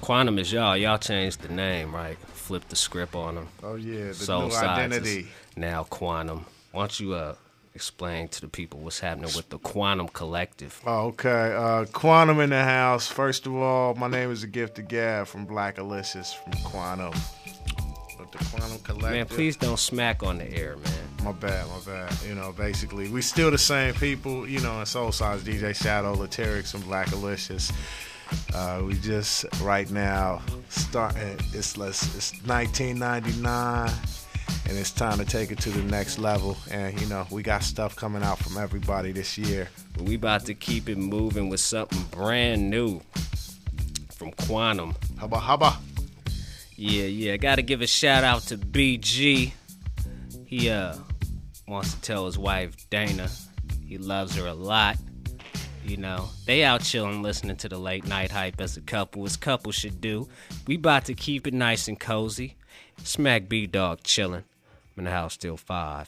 Quantum is y'all. Y'all changed the name, right? Flipped the script on them. Oh yeah, the Soul new Sides identity. is now Quantum. Why don't you explain to the people what's happening with the Quantum Collective? Oh, okay. Quantum in the house. First of all, my name is The Gifted Gab from Black Alicious from Quantum. But the Quantum Collective. Man, please don't smack on the air, man. My bad. You know, basically, we still the same people. You know, in Soul Size, DJ Shadow, Laterix from Black Alicious. We just right now starting. It's 1999, and it's time to take it to the next level. And you know, we got stuff coming out from everybody this year. We about to keep it moving with something brand new from Quantum. Hubba. Yeah. Got to give a shout out to BG. He wants to tell his wife Dana he loves her a lot. You know, they out chilling, listening to the late night hype as couples should do. We about to keep it nice and cozy. Smack B-Dog chilling. I'm in the house till 5.